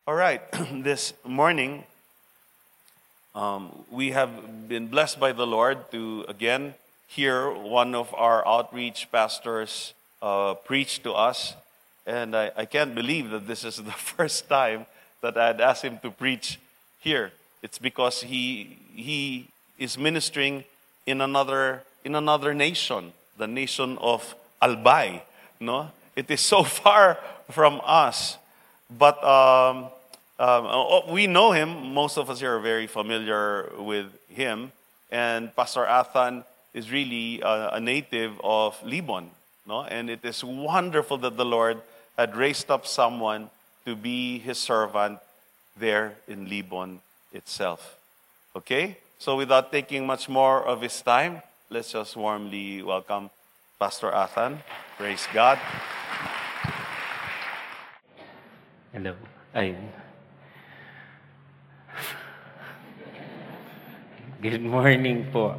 All right, this morning we have been blessed by the Lord to again hear one of our outreach pastors preach to us. And I can't believe that this is the first time that I had asked him to preach here. It's because he is ministering in another nation, the nation of Albay. No, it is so far from us, but we know him. Most of us here are very familiar with him, and Pastor Athan is really a native of Libon. No, and it is wonderful that the Lord had raised up someone to be his servant there in Libon itself. Okay? So without taking much more of his time, let's just warmly welcome Pastor Athan. Praise God. Hello. Good morning po.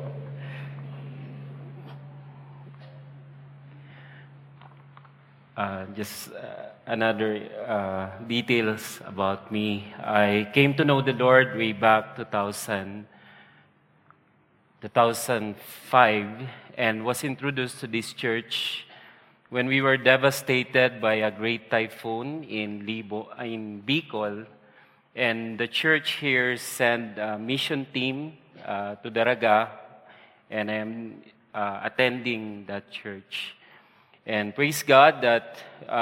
Just another details about me. I came to know the Lord way back 2005 and was introduced to this church when we were devastated by a great typhoon in Bicol, and the church here sent a mission team to Daraga, and I'm attending that church. And praise God that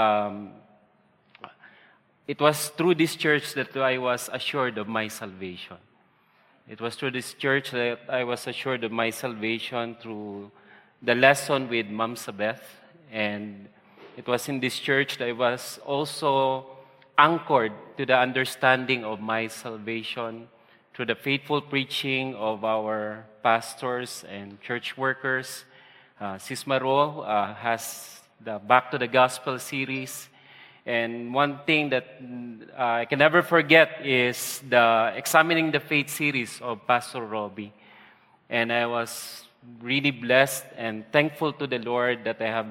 it was through this church that I was assured of my salvation. It was through this church that I was assured of my salvation through the lesson with Ma'am Sabeth. And it was in this church that I was also anchored to the understanding of my salvation through the faithful preaching of our pastors and church workers. Sis Maro has the Back to the Gospel series. And one thing that I can never forget is the Examining the Faith series of Pastor Robbie. And I was really blessed and thankful to the Lord that I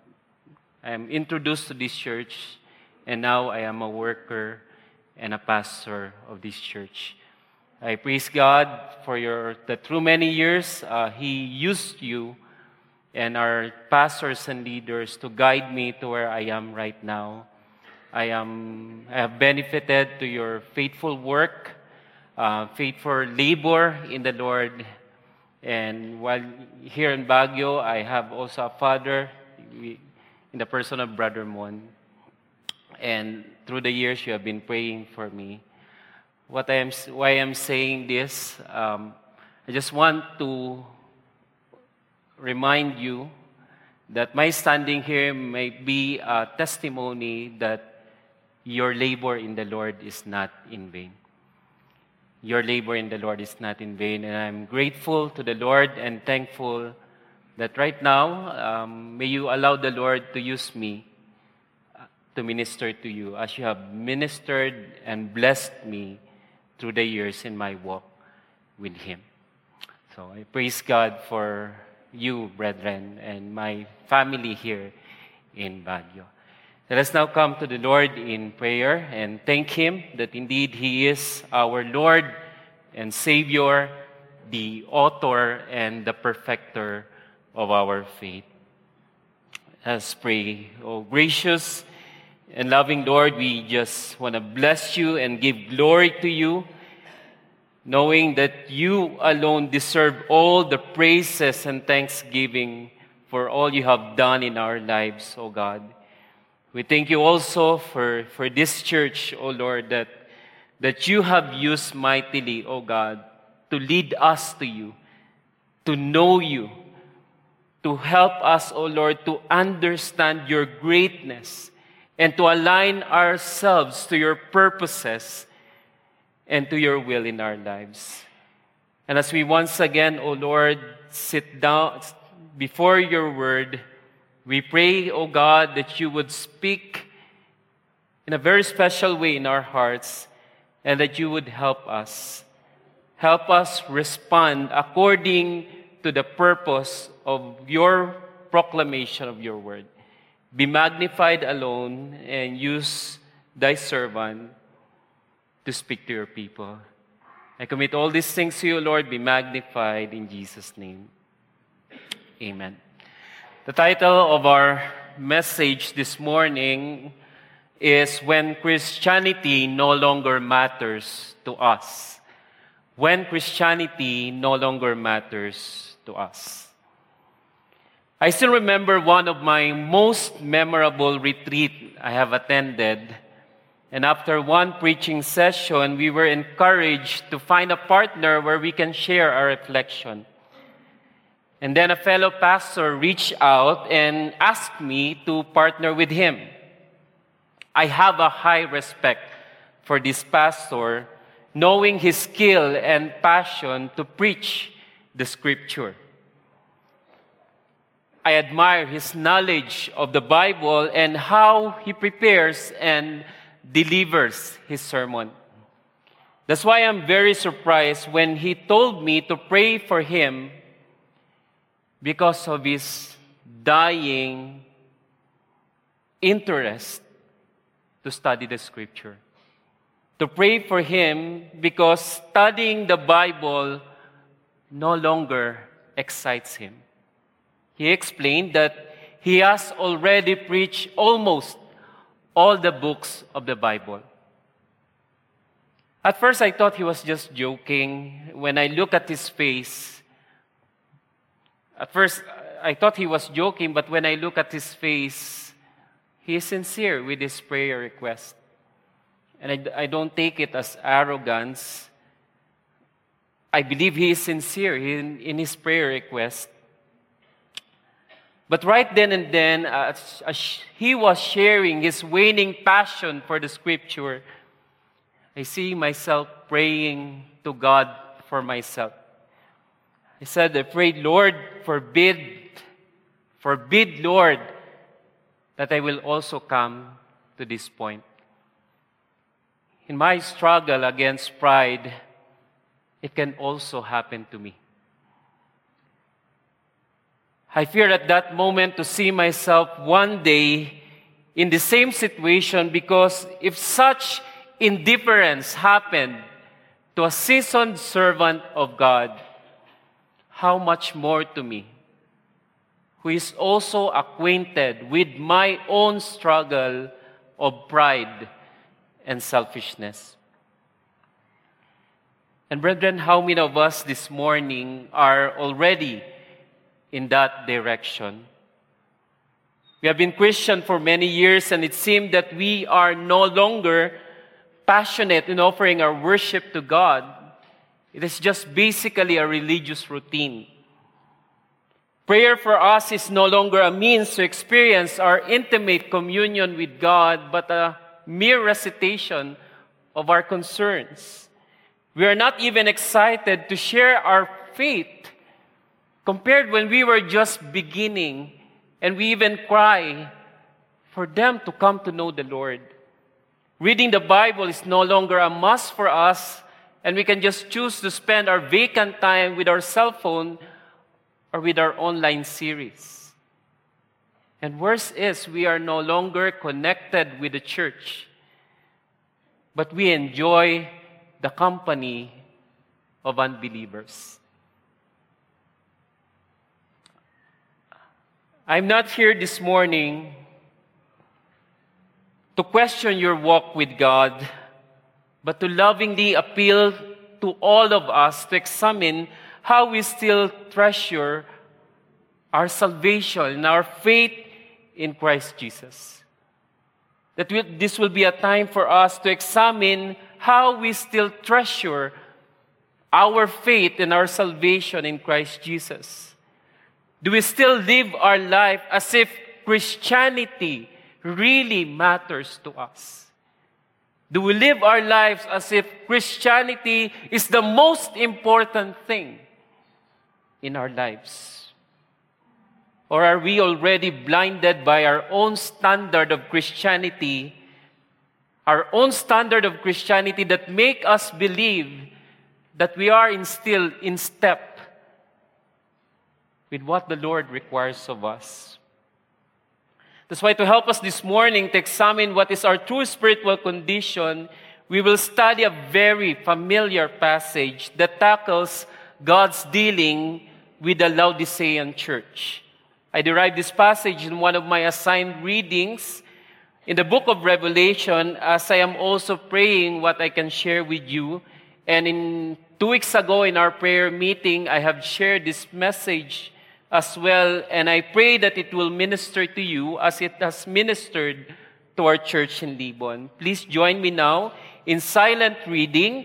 am introduced to this church, and now I am a worker and a pastor of this church. I praise God for that through many years, He used you and our pastors and leaders to guide me to where I am right now. I have benefited to your faithful work, faithful labor in the Lord. And while here in Baguio, I have also a father in the person of Brother Mon. And through the years, you have been praying for me. Why I'm saying this, I just want to remind you that my standing here may be a testimony that your labor in the Lord is not in vain. Your labor in the Lord is not in vain. And I'm grateful to the Lord and thankful that right now, may you allow the Lord to use me to minister to you as you have ministered and blessed me through the years in my walk with Him. So I praise God for you, brethren, and my family here in Baguio. Let us now come to the Lord in prayer and thank Him that indeed He is our Lord and Savior, the author and the perfecter of our faith. Let's pray. Oh, gracious and loving Lord, we just want to bless you and give glory to you, knowing that you alone deserve all the praises and thanksgiving for all you have done in our lives, O God. We thank you also for this church, O Lord, that you have used mightily, O God, to lead us to you, to know you, to help us, O Lord, to understand your greatness and to align ourselves to your purposes and to your will in our lives. And as we once again, O Lord, sit down before your word, we pray, O God, that you would speak in a very special way in our hearts and that you would help us. Help us respond according to the purpose of your proclamation of your word. Be magnified alone and use thy servant to speak to your people. I commit all these things to you, Lord. Be magnified in Jesus' name. Amen. The title of our message this morning is When Christianity No Longer Matters to Us. When Christianity no longer matters to us. I still remember one of my most memorable retreat I have attended. And after one preaching session, we were encouraged to find a partner where we can share our reflection. And then a fellow pastor reached out and asked me to partner with him. I have a high respect for this pastor, knowing his skill and passion to preach the Scripture. I admire his knowledge of the Bible and how he prepares and delivers his sermon. That's why I'm very surprised when he told me to pray for him because of his dying interest to study the Scripture. To pray for him because studying the Bible no longer excites him. He explained that he has already preached almost all the books of the Bible. At first, I thought he was just joking. When I look at his face, at first, I thought he was joking, but when I look at his face, he is sincere with his prayer request. And I don't take it as arrogance. I believe he is sincere in his prayer request. But right then and then, as he was sharing his waning passion for the Scripture, I see myself praying to God for myself. I said, I prayed, Lord, forbid, Lord, that I will also come to this point. In my struggle against pride, it can also happen to me. I fear at that moment to see myself one day in the same situation, because if such indifference happened to a seasoned servant of God, how much more to me, who is also acquainted with my own struggle of pride and selfishness. And brethren, how many of us this morning are already in that direction? We have been Christian for many years, and it seemed that we are no longer passionate in offering our worship to God. It is just basically a religious routine. Prayer for us is no longer a means to experience our intimate communion with God, but a mere recitation of our concerns. We are not even excited to share our faith compared when we were just beginning, and we even cry for them to come to know the Lord. Reading the Bible is no longer a must for us, and we can just choose to spend our vacant time with our cell phone or with our online series. And worse is, we are no longer connected with the church, but we enjoy the company of unbelievers. I'm not here this morning to question your walk with God, but to lovingly appeal to all of us to examine how we still treasure our salvation and our faith in Christ Jesus. This will be a time for us to examine how we still treasure our faith and our salvation in Christ Jesus. Do we still live our life as if Christianity really matters to us? Do we live our lives as if Christianity is the most important thing in our lives? Or are we already blinded by our own standard of Christianity, that make us believe that we are still in step with what the Lord requires of us? That's why, to help us this morning to examine what is our true spiritual condition, we will study a very familiar passage that tackles God's dealing with the Laodicean church. I derived this passage in one of my assigned readings in the book of Revelation, as I am also praying what I can share with you. And in 2 weeks ago in our prayer meeting, I have shared this message as well, and I pray that it will minister to you as it has ministered to our church in Libon. Please join me now in silent reading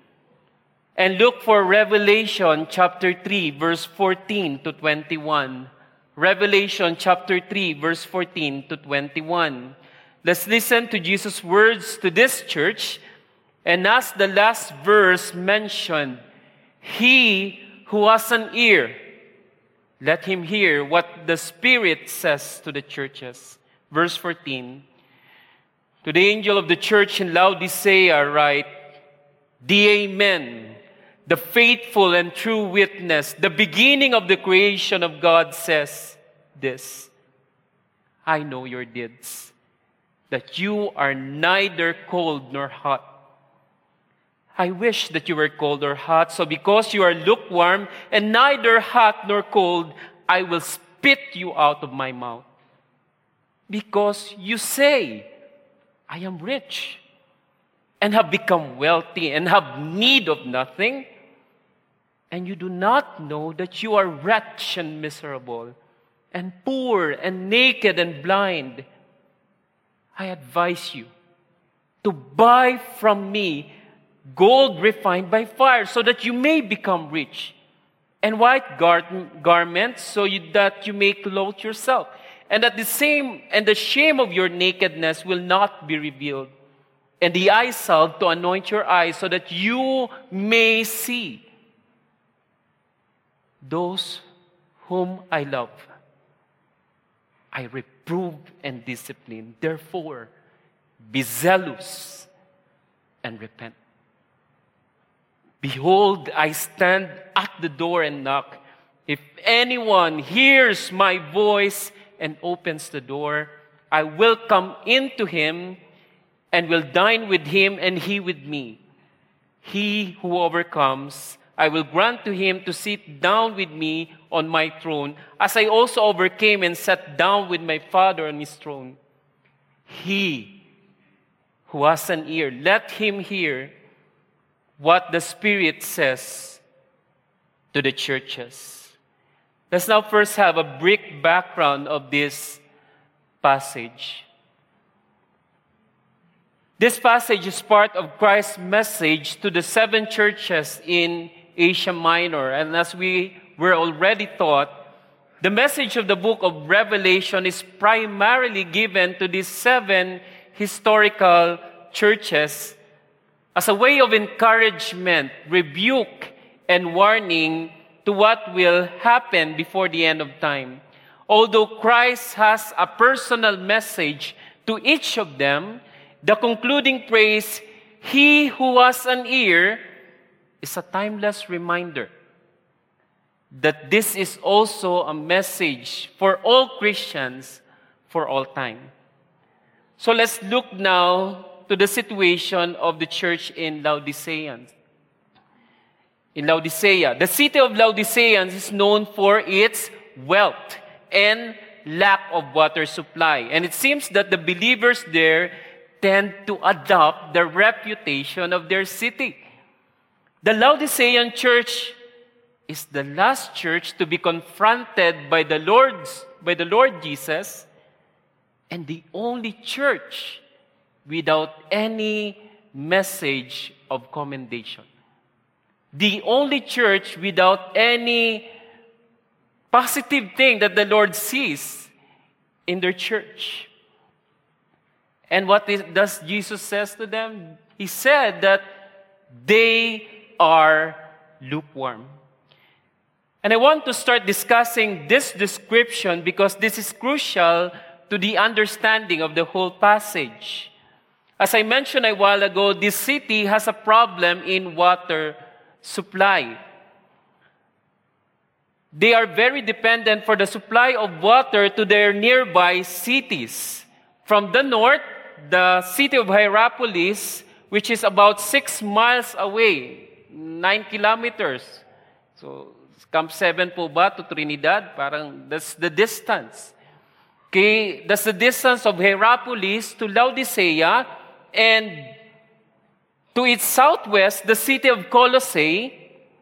and look for Revelation chapter 3, verse 14 to 21. Revelation chapter 3, verse 14 to 21. Let's listen to Jesus' words to this church. And as the last verse mentioned, he who has an ear, let him hear what the Spirit says to the churches. Verse 14. To the angel of the church in Laodicea write, the Amen, the faithful and true witness, the beginning of the creation of God says this, I know your deeds, that you are neither cold nor hot. I wish that you were cold or hot, so because you are lukewarm and neither hot nor cold, I will spit you out of my mouth. Because you say, I am rich and have become wealthy and have need of nothing, and you do not know that you are wretched and miserable and poor and naked and blind. I advise you to buy from me gold refined by fire, so that you may become rich, and white garments, that you may clothe yourself, and that the shame of your nakedness will not be revealed, and the eye salve to anoint your eyes, so that you may see. Those whom I love, I reprove and discipline. Therefore, be zealous and repent. Behold, I stand at the door and knock. If anyone hears my voice and opens the door, I will come into him and will dine with him and he with me. He who overcomes, I will grant to him to sit down with me on my throne, as I also overcame and sat down with my Father on his throne. He who has an ear, let him hear what the Spirit says to the churches. Let's now first have a brief background of this passage. This passage is part of Christ's message to the 7 churches in Asia Minor. And as we were already taught, the message of the book of Revelation is primarily given to these 7 historical churches as a way of encouragement, rebuke, and warning to what will happen before the end of time. Although Christ has a personal message to each of them, the concluding phrase, he who has an ear, is a timeless reminder that this is also a message for all Christians for all time. So let's look now to the situation of the church in Laodicea. In Laodicea, the city of Laodicea is known for its wealth and lack of water supply. And it seems that the believers there tend to adopt the reputation of their city. The Laodicean church is the last church to be confronted by the Lord Jesus, and the only church without any message of commendation. The only church without any positive thing that the Lord sees in their church. And what does Jesus says to them? He said that they are lukewarm. And I want to start discussing this description because this is crucial to the understanding of the whole passage. As I mentioned a while ago, this city has a problem in water supply. They are very dependent for the supply of water to their nearby cities. From the north, the city of Hierapolis, which is about 6 miles away, 9 kilometers. So, Camp 7 po ba to Trinidad? Parang that's the distance. Okay, that's the distance of Hierapolis to Laodicea, and to its southwest, the city of Colossae,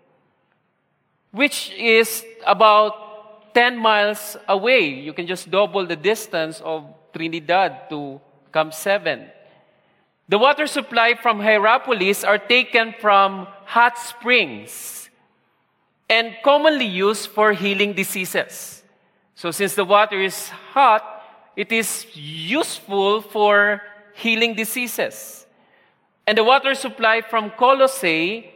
which is about 10 miles away. You can just double the distance of Trinidad to Camp 7. The water supply from Hierapolis are taken from hot springs and commonly used for healing diseases. So since the water is hot, it is useful for healing diseases. And the water supply from Colossae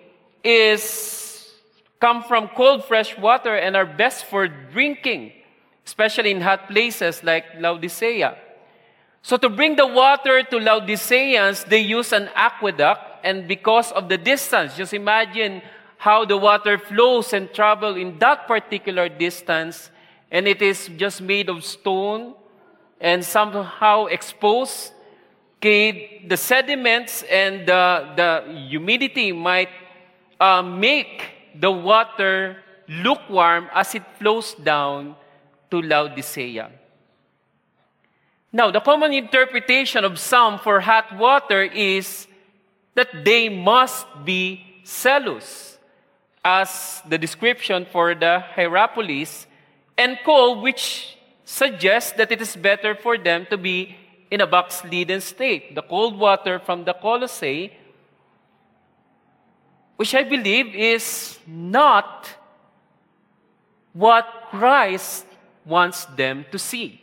come from cold fresh water and are best for drinking, especially in hot places like Laodicea. So to bring the water to Laodiceans, they use an aqueduct, and because of the distance, just imagine how the water flows and travels in that particular distance, and it is just made of stone and somehow exposed. Okay, the sediments and the humidity might make the water lukewarm as it flows down to Laodicea. Now, the common interpretation of some for hot water is that they must be zealous, as the description for the Hierapolis, and cold, which suggests that it is better for them to be in a backslidden state. The cold water from the Colossae, which I believe is not what Christ wants them to see.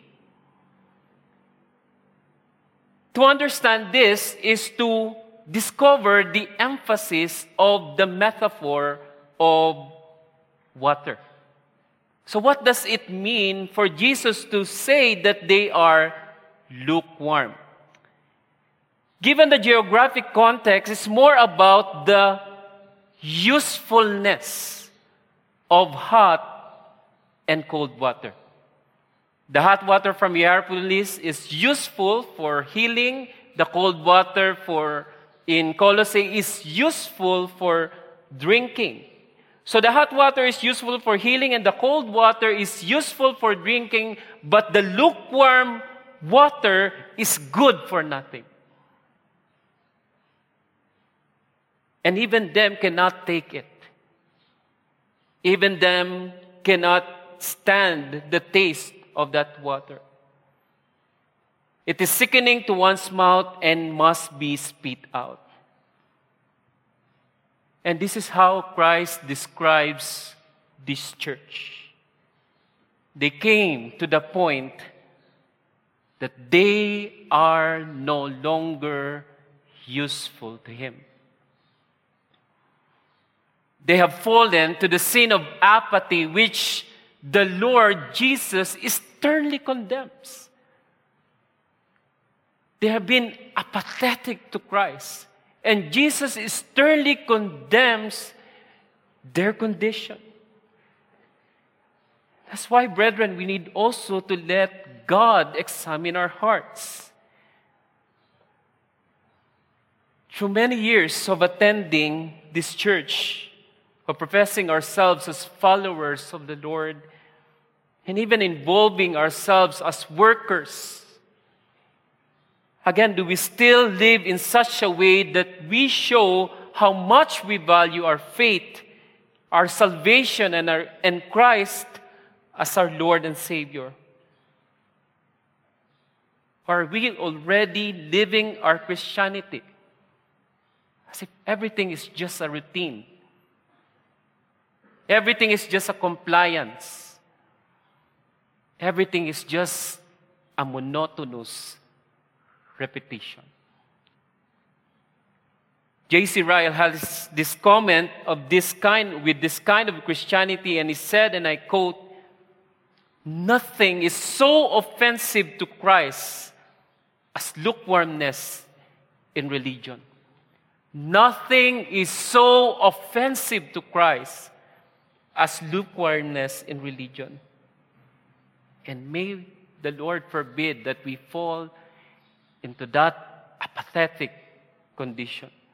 To understand this is to discover the emphasis of the metaphor of water. So what does it mean for Jesus to say that they are lukewarm? Given the geographic context, it's more about the usefulness of hot and cold water. The hot water from Hierapolis is useful for healing. The cold water in Colossae is useful for drinking. So the hot water is useful for healing and the cold water is useful for drinking, but the lukewarm water is good for nothing. And even them cannot take it. Even them cannot stand the taste of that water. It is sickening to one's mouth and must be spit out. And this is how Christ describes this church. They came to the point that they are no longer useful to Him. They have fallen to the sin of apathy, which the Lord Jesus sternly condemns. They have been apathetic to Christ. And Jesus sternly condemns their condition. That's why, brethren, we need also to let God examine our hearts. Through many years of attending this church, of professing ourselves as followers of the Lord, and even involving ourselves as workers, again, do we still live in such a way that we show how much we value our faith, our salvation, and Christ as our Lord and Savior? Or are we already living our Christianity as if everything is just a routine? Everything is just a compliance. Everything is just a monotonous repetition. J.C. Ryle has this comment with this kind of Christianity, and he said, and I quote, "Nothing is so offensive to Christ as lukewarmness in religion." Nothing is so offensive to Christ as lukewarmness in religion. And may the Lord forbid that we fall into that apathetic condition.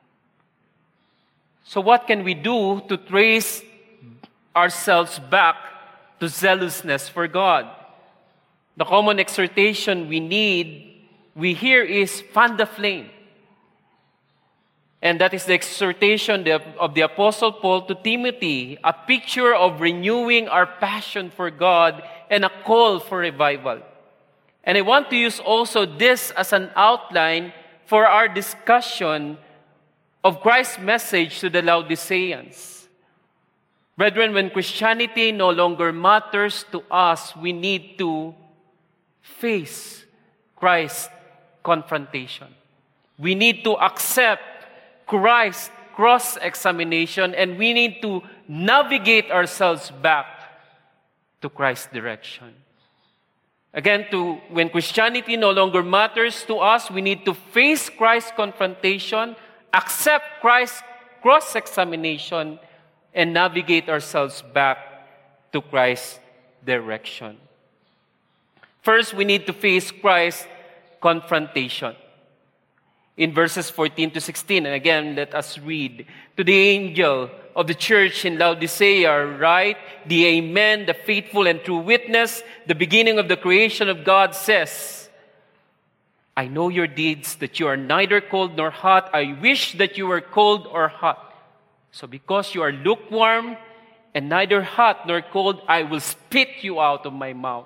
So what can we do to trace ourselves back to zealousness for God? The common exhortation we hear is fan the flame. And that is the exhortation of the Apostle Paul to Timothy, a picture of renewing our passion for God and a call for revival. And I want to use also this as an outline for our discussion of Christ's message to the Laodiceans. Brethren, when Christianity no longer matters to us, we need to face Christ's confrontation. We need to accept Christ's cross-examination, and we need to navigate ourselves back to Christ's direction. Again, when Christianity no longer matters to us, we need to face Christ's confrontation, accept Christ's cross-examination, and navigate ourselves back to Christ's direction. First, we need to face Christ's confrontation. In verses 14 to 16, and again, let us read. To the angel of the church in Laodicea write, the Amen, the faithful and true witness, the beginning of the creation of God says, I know your deeds, that you are neither cold nor hot. I wish that you were cold or hot. So because you are lukewarm and neither hot nor cold, I will spit you out of my mouth.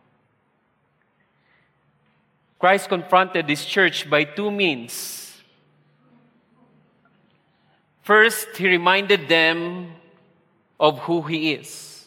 Christ confronted this church by two means. First, he reminded them of who he is.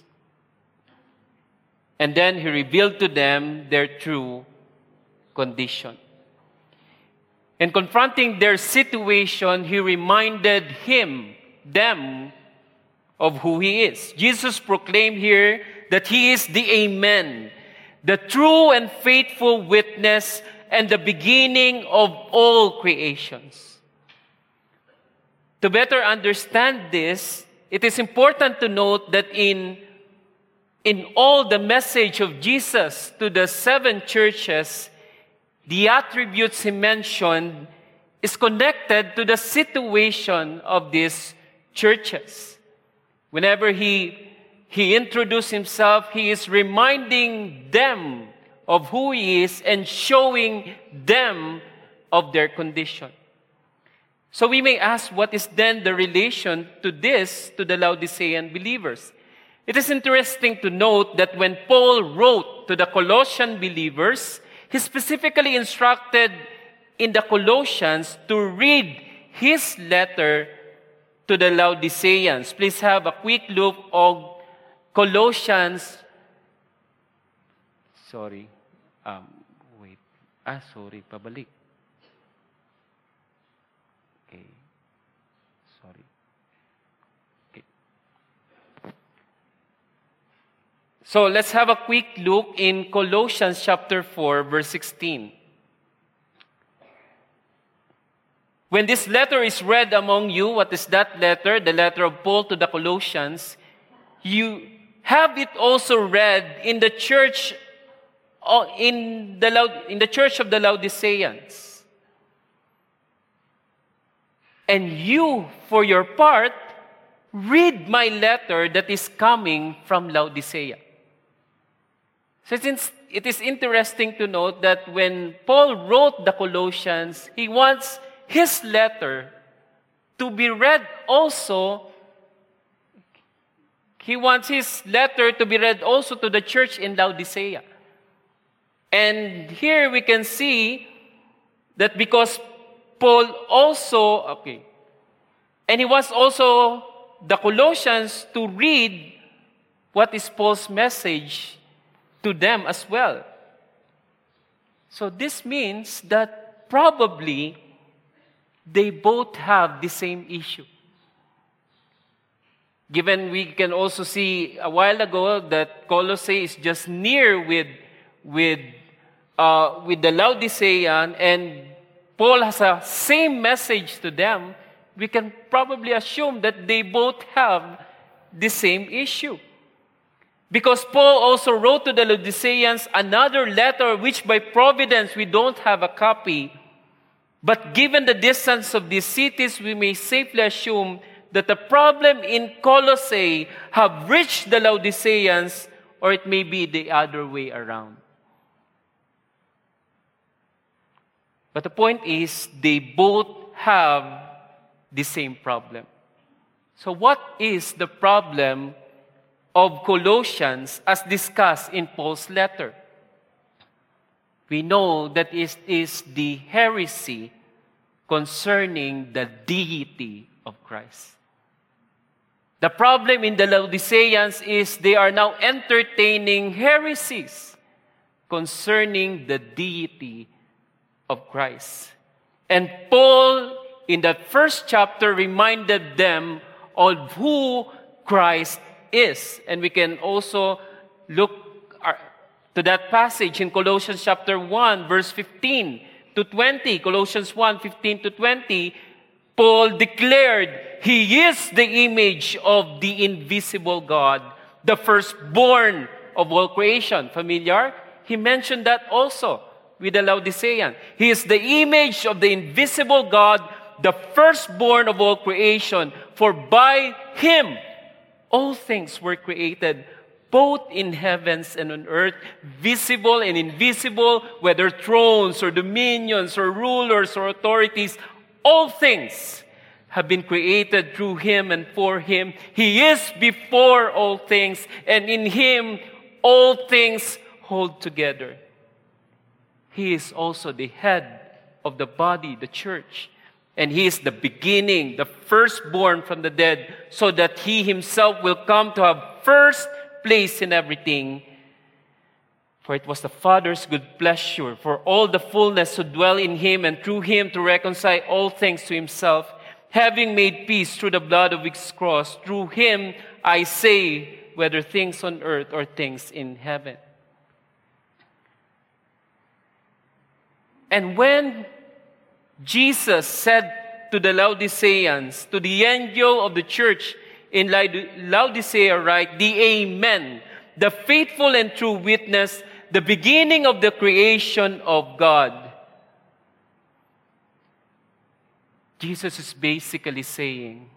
And then he revealed to them their true condition. In confronting their situation, he reminded them of who he is. Jesus proclaimed here that he is the Amen, the true and faithful witness, and the beginning of all creations. To better understand this, it is important to note that in all the message of Jesus to the 7 churches, the attributes he mentioned is connected to the situation of these churches. Whenever he introduced himself, he is reminding them of who he is and showing them of their condition. So we may ask, what is then the relation to this to the Laodicean believers? It is interesting to note that when Paul wrote to the Colossian believers, he specifically instructed in the Colossians to read his letter to the Laodiceans. Please have a quick look of Colossians. Pabalik. Okay. Okay. So let's have a quick look in Colossians chapter 4, verse 16. When this letter is read among you, what is that letter? The letter of Paul to the Colossians. You have it also read in the church, in the church of the Laodiceans. And you, for your part, read my letter that is coming from Laodicea. So it is interesting to note that when Paul wrote the Colossians, he wants his letter to be read also. He wants his letter to be read also to the church in Laodicea. And here we can see that because Paul also, and he wants also the Colossians to read what is Paul's message to them as well. So this means that probably they both have the same issue. Given we can also see a while ago that Colossae is just near with the Laodicean, and Paul has a same message to them, we can probably assume that they both have the same issue. Because Paul also wrote to the Laodiceans another letter which by providence we don't have a copy. But given the distance of these cities, we may safely assume that the problem in Colossae have reached the Laodiceans, or it may be the other way around. But the point is, they both have the same problem. So what is the problem of Colossians as discussed in Paul's letter? We know that it is the heresy concerning the deity of Christ. The problem in the Laodiceans is they are now entertaining heresies concerning the deity of Christ. And Paul, in that first chapter, reminded them of who Christ is. And we can also look to that passage in Colossians chapter 1, verse 15 to 20. Colossians 1, 15 to 20, Paul declared, He is the image of the invisible God, the firstborn of all creation. Familiar? He mentioned that also with the Laodicean. He is the image of the invisible God, the firstborn of all creation. For by Him all things were created, both in heavens and on earth, visible and invisible, whether thrones or dominions or rulers or authorities, all things have been created through Him and for Him. He is before all things, and in Him all things hold together. He is also the head of the body, the church. And He is the beginning, the firstborn from the dead, so that He Himself will come to have first place in everything. For it was the Father's good pleasure for all the fullness to dwell in Him, and through Him to reconcile all things to Himself, having made peace through the blood of His cross. Through Him, I say, whether things on earth or things in heaven. And when Jesus said to the Laodiceans, to the angel of the church in Laodicea, write, the Amen, the faithful and true witness, the beginning of the creation of God. Jesus is basically saying,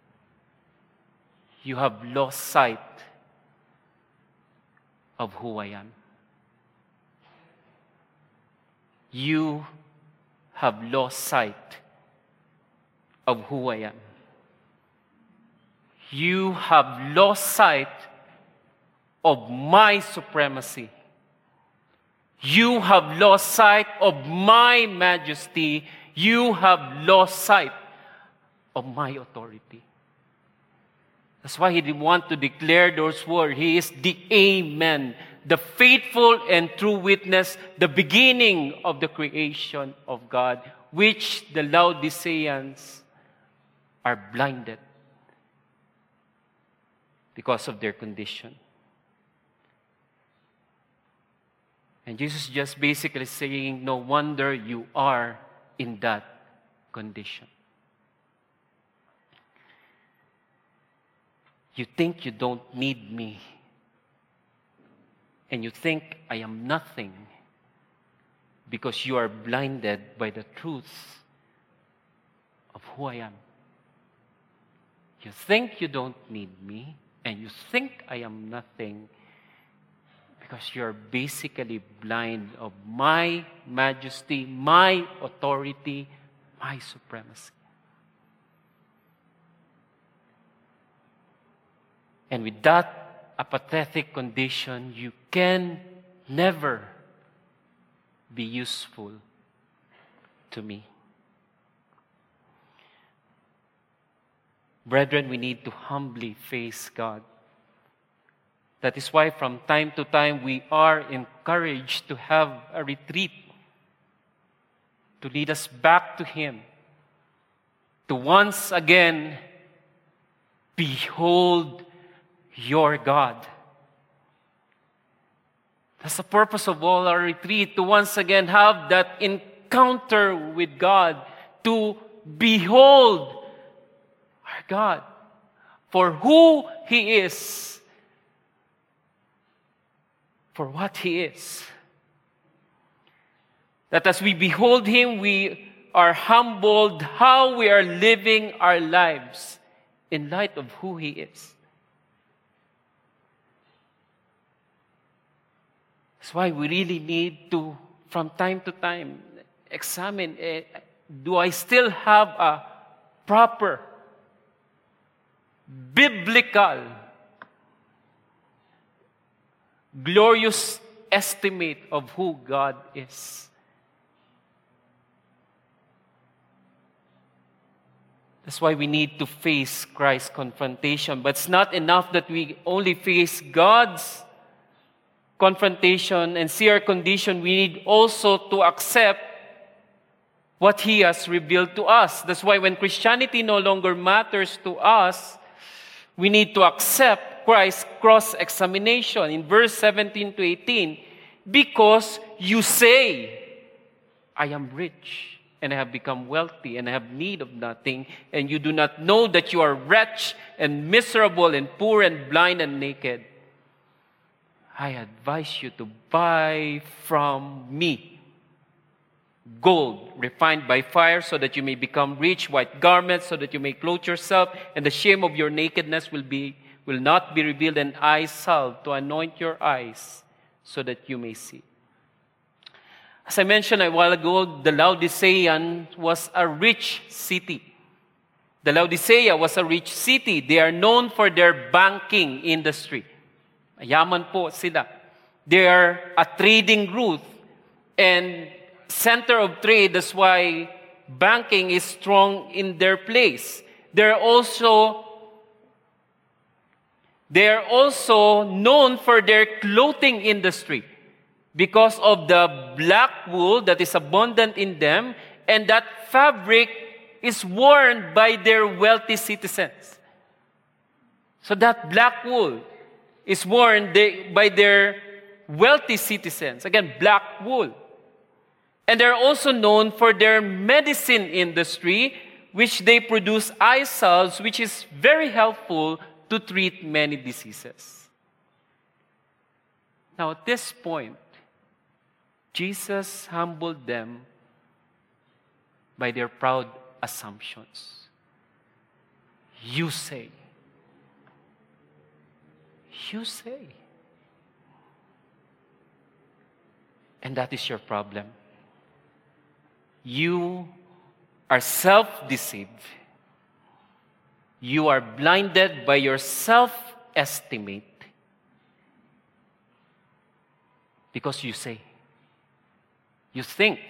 you have lost sight of who I am. You have lost sight of who I am. You have lost sight of my supremacy. You have lost sight of my majesty. You have lost sight of my authority. That's why He didn't want to declare those words. He is the Amen, the faithful and true witness, the beginning of the creation of God, which the Laodiceans are blinded because of their condition. And Jesus is just basically saying, no wonder you are in that condition. You think you don't need me, and you think I am nothing because you are blinded by the truth of who I am. You think you don't need me, and you think I am nothing because you are basically blind of my majesty, my authority, my supremacy. And with that apathetic condition, you can never be useful to me. Brethren, we need to humbly face God. That is why from time to time we are encouraged to have a retreat to lead us back to Him, to once again behold your God. That's the purpose of all our retreat, to once again have that encounter with God, to behold our God for who He is, for what He is. That as we behold Him, we are humbled how we are living our lives in light of who He is. That's why we really need to, from time to time, examine, do I still have a proper, biblical, glorious estimate of who God is? That's why we need to face Christ's confrontation. But it's not enough that we only face God's confrontation and see our condition. We need also to accept what He has revealed to us. That's why when Christianity no longer matters to us, we need to accept Christ's cross-examination in verse 17 to 18. Because you say, I am rich, and I have become wealthy, and I have need of nothing, and you do not know that you are wretched and miserable and poor and blind and naked. I advise you to buy from me gold refined by fire, so that you may become rich, white garments, so that you may clothe yourself, and the shame of your nakedness will not be revealed, and eye salve to anoint your eyes, so that you may see. As I mentioned a while ago, the Laodicean was a rich city. The Laodicea was a rich city. They are known for their banking industry. Mayaman po sila. They are a trading route and center of trade. That's why banking is strong in their place. They are also known for their clothing industry, because of the black wool that is abundant in them, and that fabric is worn by their wealthy citizens. So that black wool is worn by their wealthy citizens. Again, black wool. And they're also known for their medicine industry, which they produce eye salves, which is very helpful to treat many diseases. Now, at this point, Jesus humbled them by their proud assumptions. You say. You say. And that is your problem. You are self-deceived. You are blinded by your self-estimate because you say. You think.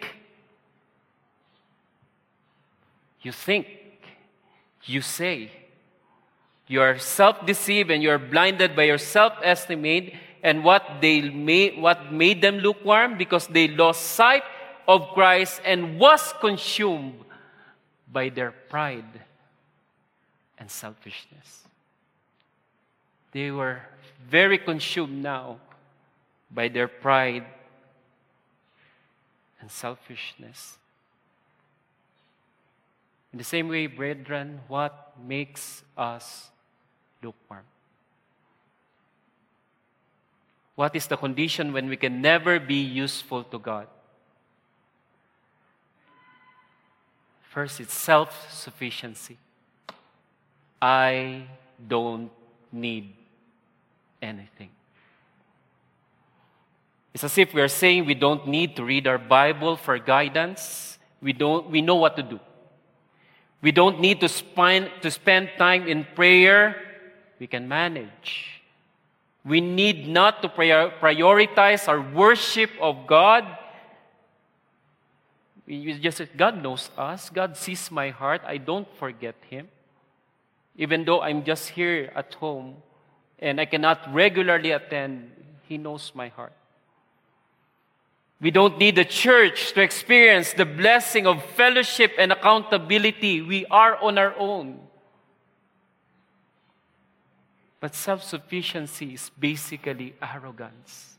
You think. You say. You are self-deceived and you are blinded by your self-estimate, and what made them lukewarm, because they lost sight of Christ and was consumed by their pride and selfishness. They were very consumed now by their pride and selfishness. In the same way, brethren, what makes us lukewarm? What is the condition when we can never be useful to God? First, it's self-sufficiency. I don't need anything. It's as if we are saying we don't need to read our Bible for guidance. We know what to do. We don't need to spend time in prayer. We can manage. We need not to prioritize our worship of God. We just say, God knows us. God sees my heart. I don't forget Him. Even though I'm just here at home and I cannot regularly attend, He knows my heart. We don't need the church to experience the blessing of fellowship and accountability. We are on our own. But self-sufficiency is basically arrogance.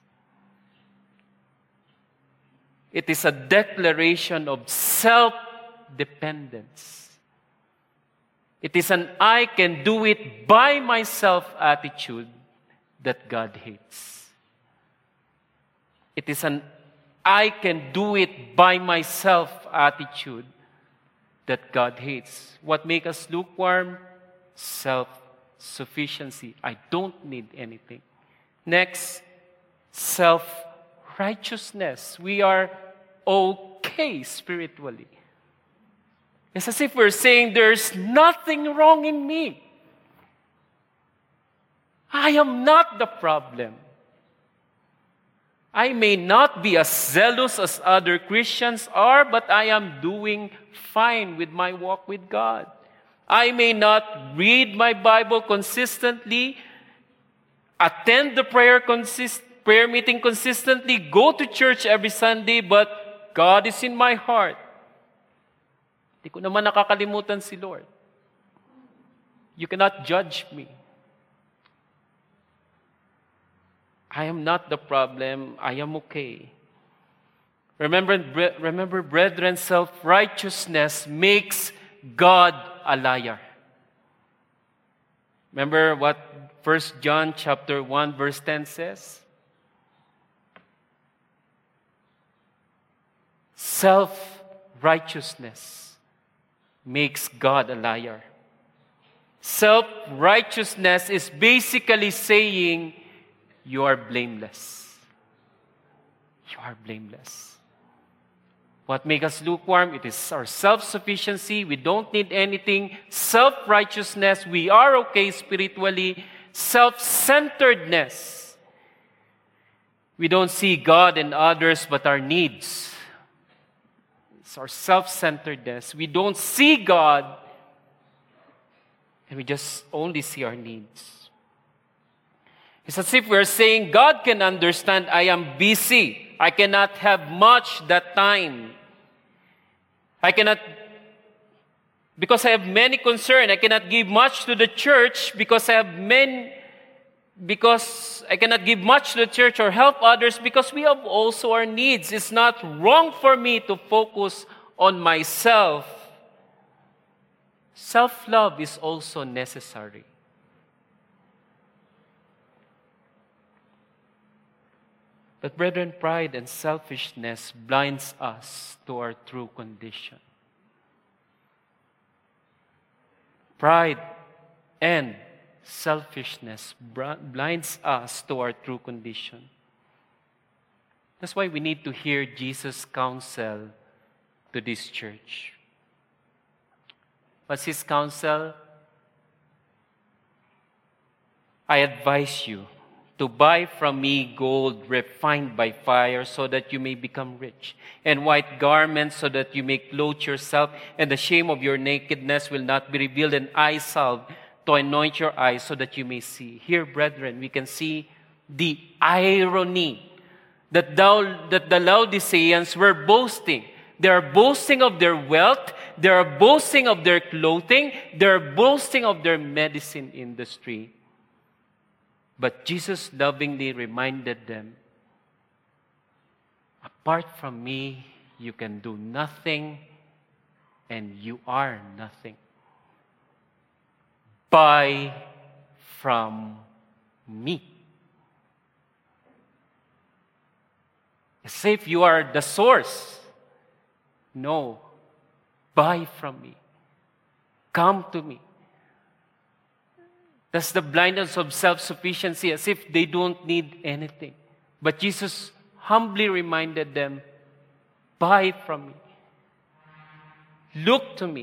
It is a declaration of self-dependence. It is an I can do it by myself attitude that God hates. It is an I can do it by myself attitude that God hates. What makes us lukewarm? self-sufficiency. I don't need anything. Next, self-righteousness. We are okay spiritually. It's as if we're saying there's nothing wrong in me. I am not the problem. I may not be as zealous as other Christians are, but I am doing fine with my walk with God. I may not read my Bible consistently, attend the prayer meeting consistently, go to church every Sunday, but God is in my heart. Hindi ko naman nakakalimutan si Lord. You cannot judge me. I am not the problem. I am okay. Remember, brethren, self-righteousness makes God a liar. Remember what 1 John chapter 1 verse 10 says? Self-righteousness makes God a liar. Self-righteousness is basically saying you are blameless. You are blameless. What makes us lukewarm? It is our self-sufficiency. We don't need anything. Self-righteousness. We are okay spiritually. Self-centeredness. We don't see God and others but our needs. It's our self-centeredness. We don't see God and we just only see our needs. It's as if we're saying, God can understand I am busy. I cannot have much that time. Because I have many concerns, I cannot give much to the church because I cannot give much to the church or help others because we have also our needs. It's not wrong for me to focus on myself. Self-love is also necessary. But brethren, pride and selfishness blinds us to our true condition. Pride and selfishness blinds us to our true condition. That's why we need to hear Jesus' counsel to this church. What's his counsel? I advise you to buy from me gold refined by fire so that you may become rich, and white garments so that you may clothe yourself, and the shame of your nakedness will not be revealed, and eye salve to anoint your eyes so that you may see. Here, brethren, we can see the irony that the Laodiceans were boasting. They are boasting of their wealth, they are boasting of their clothing, they are boasting of their medicine industry. But Jesus lovingly reminded them, apart from me, you can do nothing, and you are nothing. Buy from me. As if you are the source. No. Buy from me. Come to me. That's the blindness of self-sufficiency, as if they don't need anything. But Jesus humbly reminded them, buy from me. Look to me.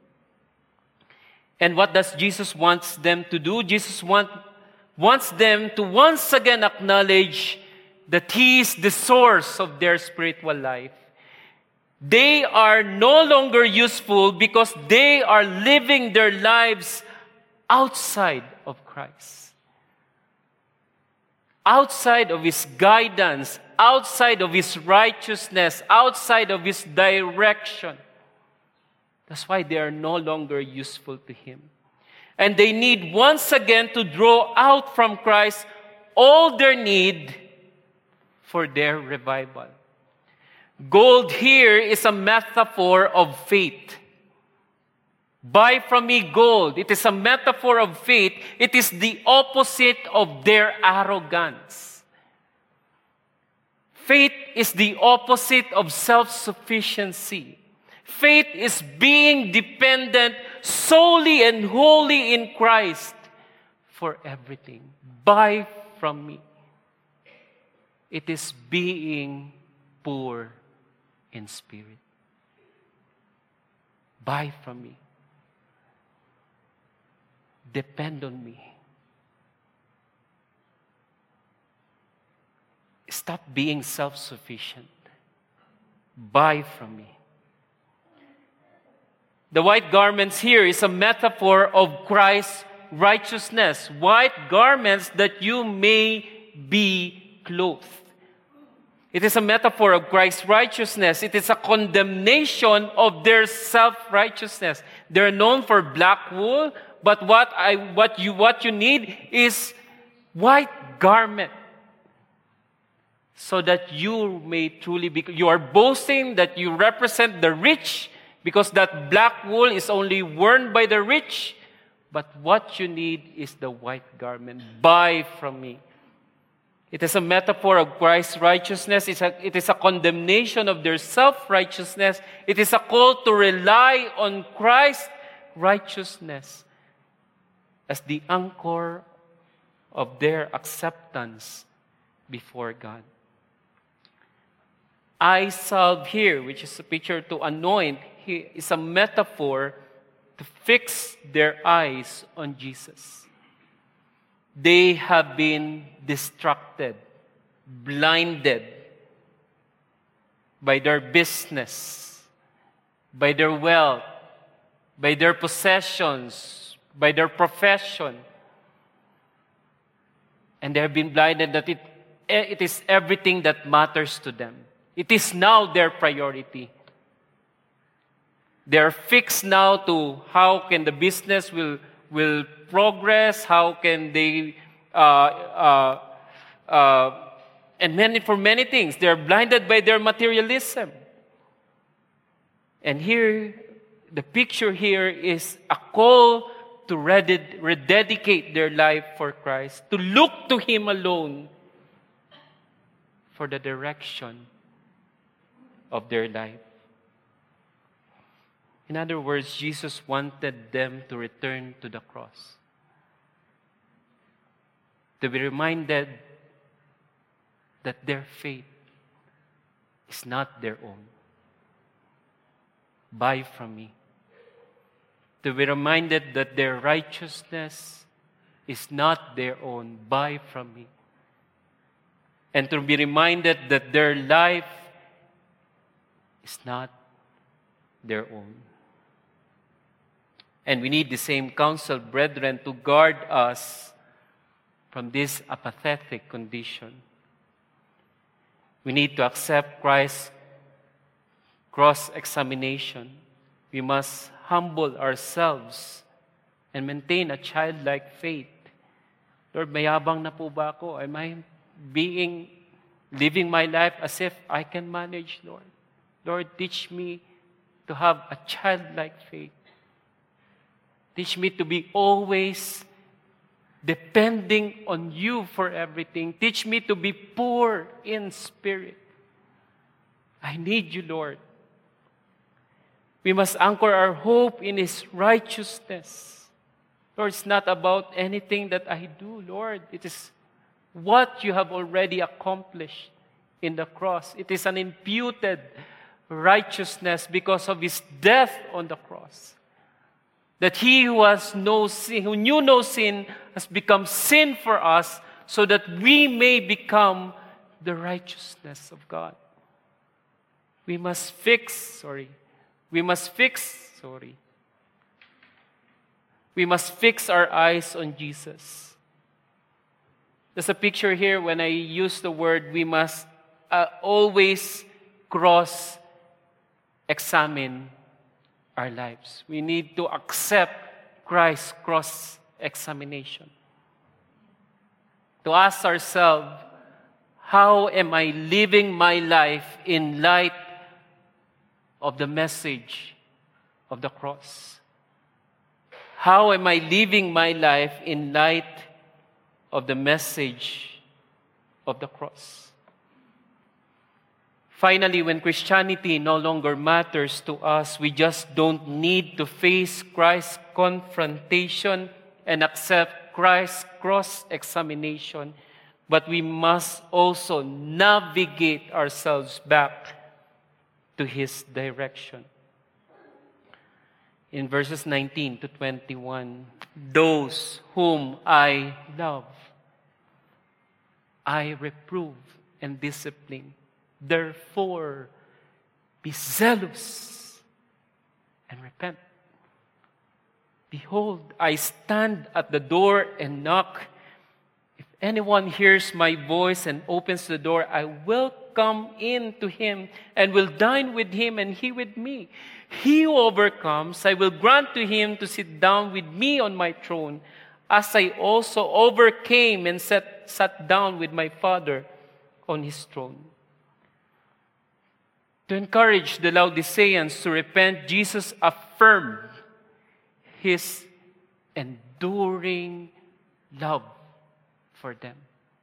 And what does Jesus want them to do? Jesus wants them to once again acknowledge that He is the source of their spiritual life. They are no longer useful because they are living their lives outside of Christ. Outside of His guidance, outside of His righteousness, outside of His direction. That's why they are no longer useful to Him. And they need once again to draw out from Christ all their need for their revival. Gold here is a metaphor of faith. Buy from me gold. It is a metaphor of faith. It is the opposite of their arrogance. Faith is the opposite of self-sufficiency. Faith is being dependent solely and wholly in Christ for everything. Buy from me. It is being poor in spirit. Buy from me. Depend on me. Stop being self-sufficient. Buy from me. The white garments here is a metaphor of Christ's righteousness. White garments that you may be clothed. It is a metaphor of Christ's righteousness. It is a condemnation of their self-righteousness. They're known for black wool, but what you need is white garment, so that you may truly be. You are boasting that you represent the rich, because that black wool is only worn by the rich. But what you need is the white garment. Buy from me. It is a metaphor of Christ's righteousness. It is a condemnation of their self-righteousness. It is a call to rely on Christ's righteousness as the anchor of their acceptance before God. Eye salve here, which is a picture to anoint, is a metaphor to fix their eyes on Jesus. They have been distracted, blinded by their business, by their wealth, by their possessions, by their profession. And they have been blinded that it is everything that matters to them. It is now their priority. They are fixed now to how can the business will progress, how can they, and for many things. They are blinded by their materialism. And here, the picture here is a call to rededicate their life for Christ, to look to Him alone for the direction of their life. In other words, Jesus wanted them to return to the cross, to be reminded that their faith is not their own. Buy from me. To be reminded that their righteousness is not their own. Buy from me. And to be reminded that their life is not their own. And we need the same counsel, brethren, to guard us from this apathetic condition. We need to accept Christ's cross-examination. We must humble ourselves and maintain a childlike faith. Lord, mayabang na po ba ako? Am I living my life as if I can manage, Lord? Lord, teach me to have a childlike faith. Teach me to be always depending on you for everything. Teach me to be poor in spirit. I need you, Lord. We must anchor our hope in His righteousness. Lord, it's not about anything that I do, Lord. It is what you have already accomplished in the cross. It is an imputed righteousness because of His death on the cross. That He who has no sin, who knew no sin, has become sin for us, so that we may become the righteousness of God. We must fix our eyes on Jesus. There's a picture here when I use the word, we must always cross-examine our lives. We need to accept Christ's cross-examination. To ask ourselves, how am I living my life in light of the message of the cross? How am I living my life in light of the message of the cross? Finally, when Christianity no longer matters to us, we just don't need to face Christ's confrontation and accept Christ's cross-examination, but we must also navigate ourselves back to His direction. In verses 19 to 21, those whom I love, I reprove and discipline. Therefore, be zealous and repent. Behold, I stand at the door and knock. If anyone hears my voice and opens the door, I will come in to him and will dine with him and he with me. He who overcomes, I will grant to him to sit down with me on my throne, as I also overcame and sat down with my Father on his throne. To encourage the Laodiceans to repent, Jesus affirmed His enduring love for them.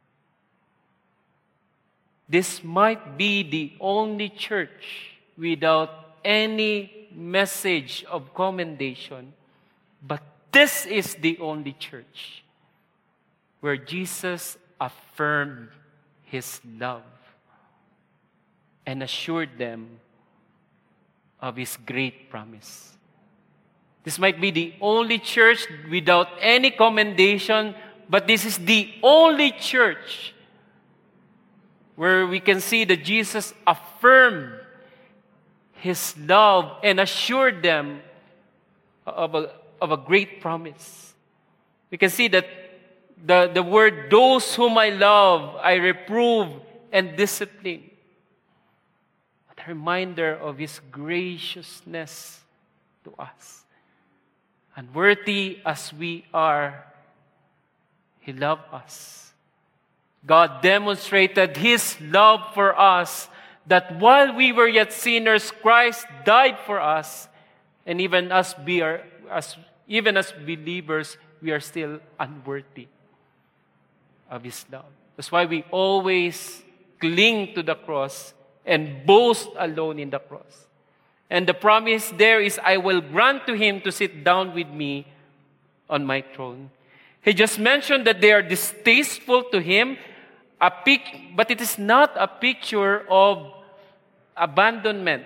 This might be the only church without any message of commendation, but this is the only church where Jesus affirmed His love and assured them of His great promise. This might be the only church without any commendation, but this is the only church where we can see that Jesus affirmed His love and assured them of a great promise. We can see that the word, those whom I love, I reprove and discipline. A reminder of His graciousness to us. Unworthy as we are, He loved us. God demonstrated His love for us, that while we were yet sinners, Christ died for us, and even as believers, we are still unworthy of His love. That's why we always cling to the cross and boast alone in the cross. And the promise there is, I will grant to him to sit down with me on my throne. He just mentioned that they are distasteful to him, but it is not a picture of abandonment.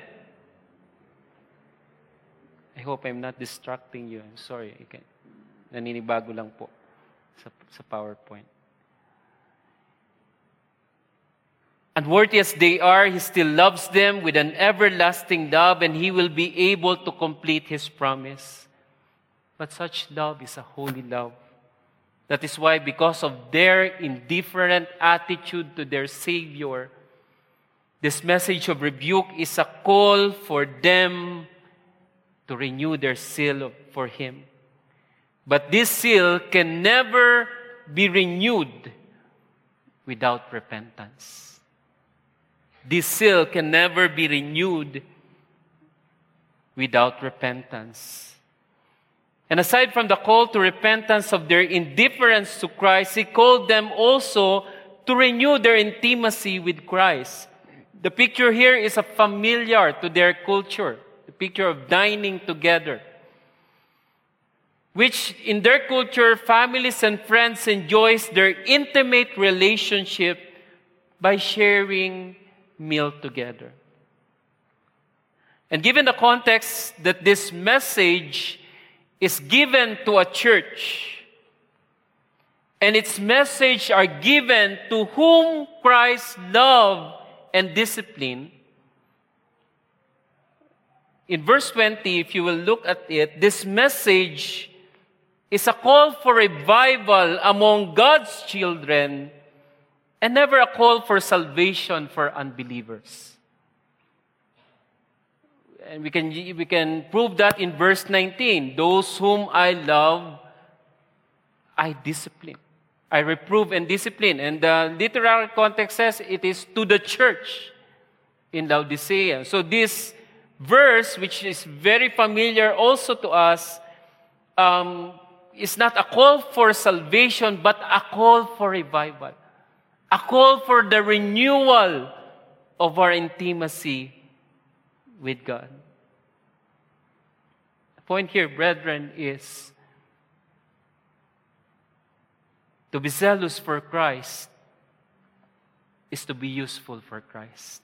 I hope I'm not distracting you. I'm sorry. Naninibago lang po sa PowerPoint. Unworthy as they are, He still loves them with an everlasting love, and He will be able to complete His promise. But such love is a holy love. That is why, because of their indifferent attitude to their Savior, this message of rebuke is a call for them to renew their seal for Him. But this seal can never be renewed without repentance. This seal can never be renewed without repentance. And aside from the call to repentance of their indifference to Christ, He called them also to renew their intimacy with Christ. The picture here is familiar to their culture, the picture of dining together, which in their culture, families and friends enjoys their intimate relationship by sharing meal together. And given the context that this message is given to a church, and its message are given to whom Christ loved and disciplined, in verse 20, if you will look at it, this message is a call for revival among God's children, and never a call for salvation for unbelievers. And we can prove that in verse 19. Those whom I love, I discipline. I reprove and discipline. And the literal context says it is to the church in Laodicea. So this verse, which is very familiar also to us, is not a call for salvation, but a call for revival. A call for the renewal of our intimacy with God. The point here, brethren, is to be zealous for Christ is to be useful for Christ.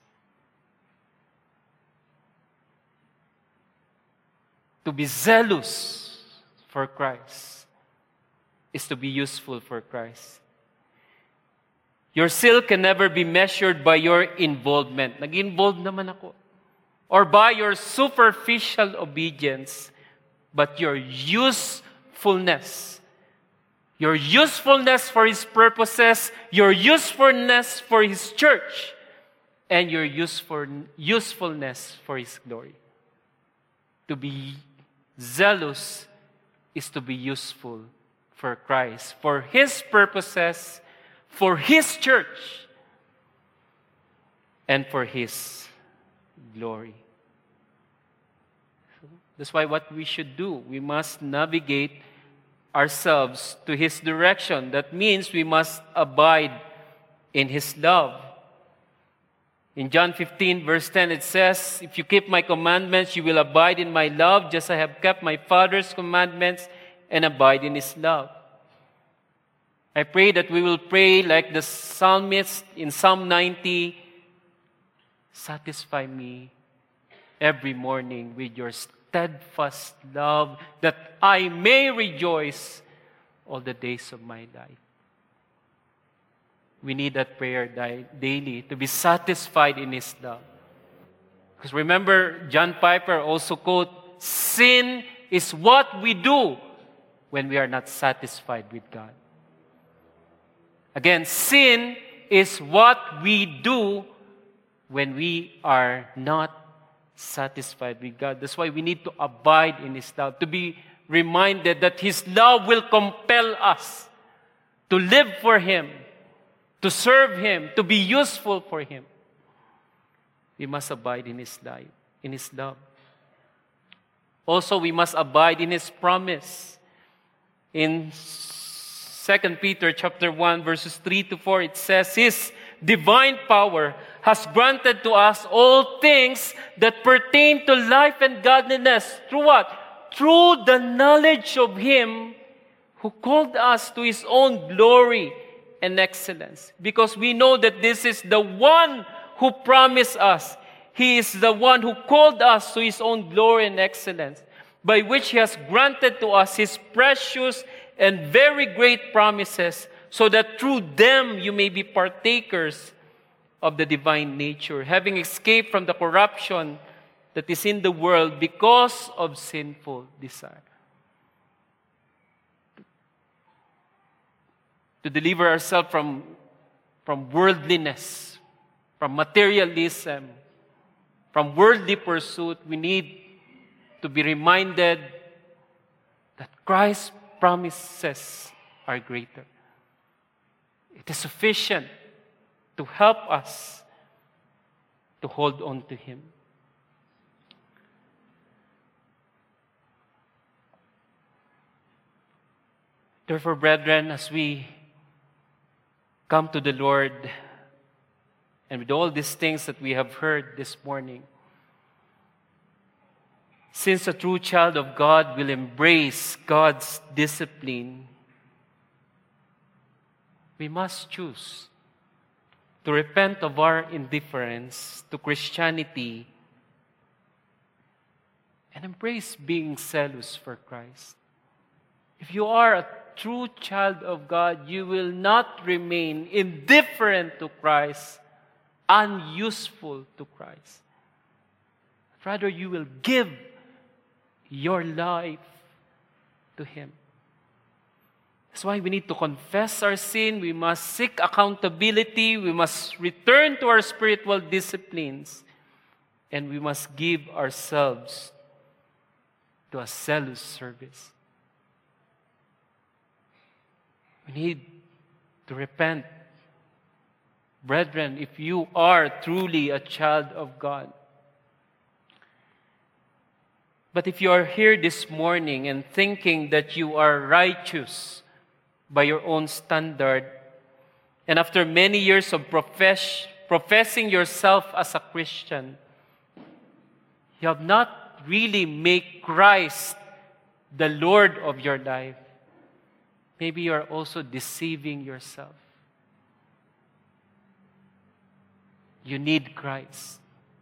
To be zealous for Christ is to be useful for Christ. Your zeal can never be measured by your involvement. Nag-involve naman ako. Or by your superficial obedience, but your usefulness. Your usefulness for His purposes, your usefulness for His church, and your usefulness for His glory. To be zealous is to be useful for Christ, for His purposes, for His church, and for His glory. That's why what we should do, we must navigate ourselves to His direction. That means we must abide in His love. In John 15, verse 10, it says, "If you keep my commandments, you will abide in my love, just as I have kept my Father's commandments and abide in His love." I pray that we will pray like the psalmist in Psalm 90, "Satisfy me every morning with your steadfast love, that I may rejoice all the days of my life." We need that prayer daily to be satisfied in His love. Because remember, John Piper also quote, "Sin is what we do when we are not satisfied with God." Again, sin is what we do when we are not satisfied with God. That's why we need to abide in His love, to be reminded that His love will compel us to live for Him, to serve Him, to be useful for Him. We must abide in His life, in His love. Also, we must abide in His promise. In 2 Peter chapter 1, verses 3 to 4, it says, "His divine power has granted to us all things that pertain to life and godliness." Through what? Through the knowledge of Him who called us to His own glory and excellence. Because we know that this is the one who promised us. He is the one who called us to His own glory and excellence, by which He has granted to us His precious and very great promises, so that through them you may be partakers of the divine nature, having escaped from the corruption that is in the world because of sinful desire. To deliver ourselves from worldliness, from materialism, from worldly pursuit, we need to be reminded that Christ's promises are greater. It is sufficient to help us to hold on to Him. Therefore, brethren, as we come to the Lord, and with all these things that we have heard this morning, since a true child of God will embrace God's discipline, we must choose to repent of our indifference to Christianity and embrace being zealous for Christ. If you are a true child of God, you will not remain indifferent to Christ, unuseful to Christ. Rather, you will give your life to Him. That's why we need to confess our sin. We must seek accountability. We must return to our spiritual disciplines. And we must give ourselves to a zealous service. We need to repent. Brethren, if you are truly a child of God. But if you are here this morning and thinking that you are righteous by your own standard, and after many years of professing yourself as a Christian, you have not really made Christ the Lord of your life. Maybe you are also deceiving yourself. You need Christ.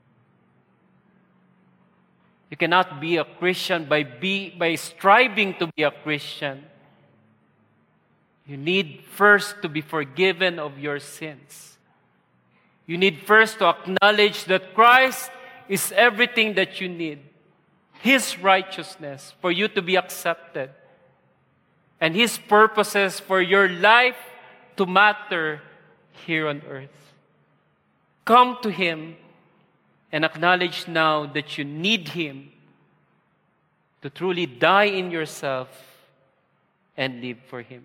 You cannot be a Christian by striving to be a Christian. You need first to be forgiven of your sins. You need first to acknowledge that Christ is everything that you need. His righteousness for you to be accepted. And His purposes for your life to matter here on earth. Come to Him and acknowledge now that you need Him to truly die in yourself and live for Him.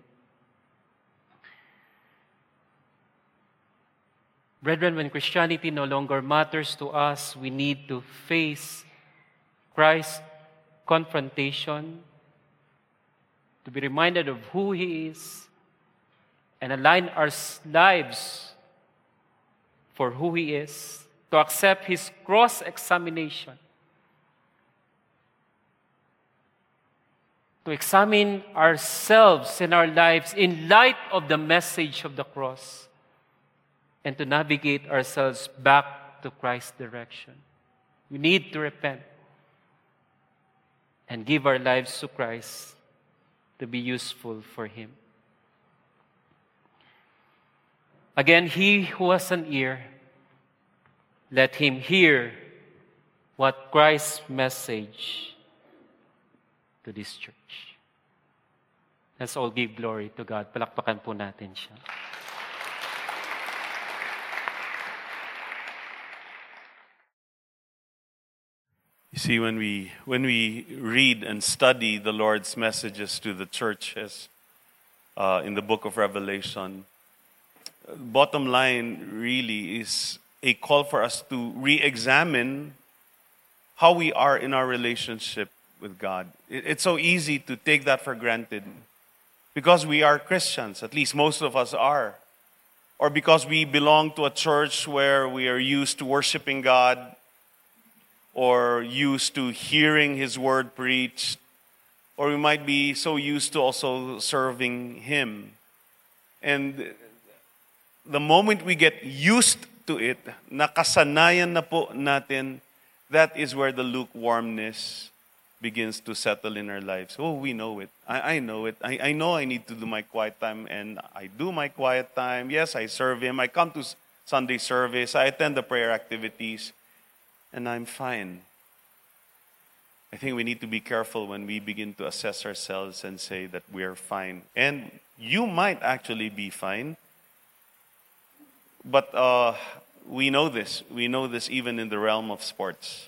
Brethren, when Christianity no longer matters to us, we need to face Christ's confrontation, to be reminded of who He is, and align our lives for who He is, to accept His cross-examination, to examine ourselves and our lives in light of the message of the cross, and to navigate ourselves back to Christ's direction. We need to repent and give our lives to Christ to be useful for Him. Again, he who has an ear, let him hear what Christ's message to this church. Let's all give glory to God. Palakpakan po natin siya. You see, when we read and study the Lord's messages to the churches in the book of Revelation, bottom line really is a call for us to re-examine how we are in our relationship with God. It's so easy to take that for granted because we are Christians, at least most of us are, or because we belong to a church where we are used to worshiping God, or used to hearing His word preached, or we might be so used to also serving Him. And the moment we get used to it, nakasanayan na po natin, that is where the lukewarmness begins to settle in our lives. Oh, we know it. I know it. I know I need to do my quiet time, and I do my quiet time. Yes, I serve Him. I come to Sunday service. I attend the prayer activities. And I'm fine. I think we need to be careful when we begin to assess ourselves and say that we are fine. And you might actually be fine. But we know this. We know this even in the realm of sports.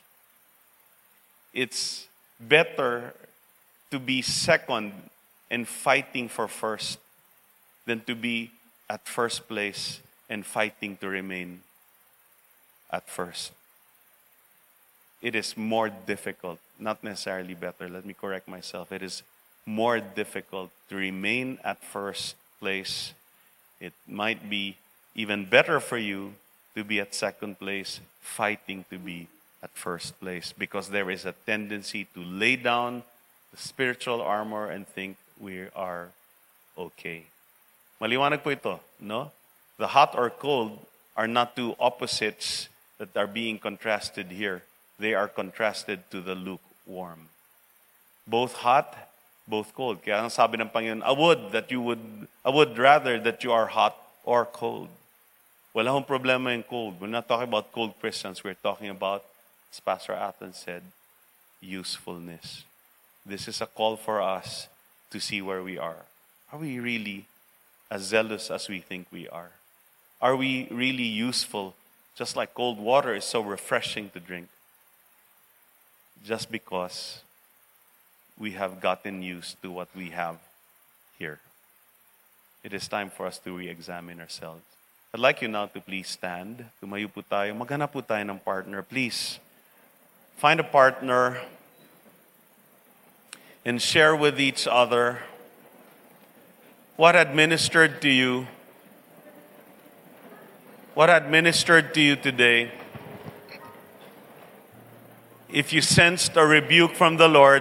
It's better to be second and fighting for first than to be at first place and fighting to remain at first. It is more difficult, not necessarily better. Let me correct myself. It is more difficult to remain at first place. It might be even better for you to be at second place, fighting to be at first place, because there is a tendency to lay down the spiritual armor and think we are okay. Maliwanag po ito, no? The hot or cold are not two opposites that are being contrasted here. They are contrasted to the lukewarm. Both hot, both cold. Kaya ang sabi ng Panginoon, I would rather that you are hot or cold. Wala akong problema yung cold. We're not talking about cold Christians. We're talking about, as Pastor Athens said, usefulness. This is a call for us to see where we are. Are we really as zealous as we think we are? Are we really useful? Just like cold water is so refreshing to drink. Just because we have gotten used to what we have here. It is time for us to re-examine ourselves. I'd like you now to please stand. Tumayo po tayo. Maghanap po tayo ng partner. Please, find a partner and share with each other what administered to you What had ministered to you today? If you sensed a rebuke from the Lord,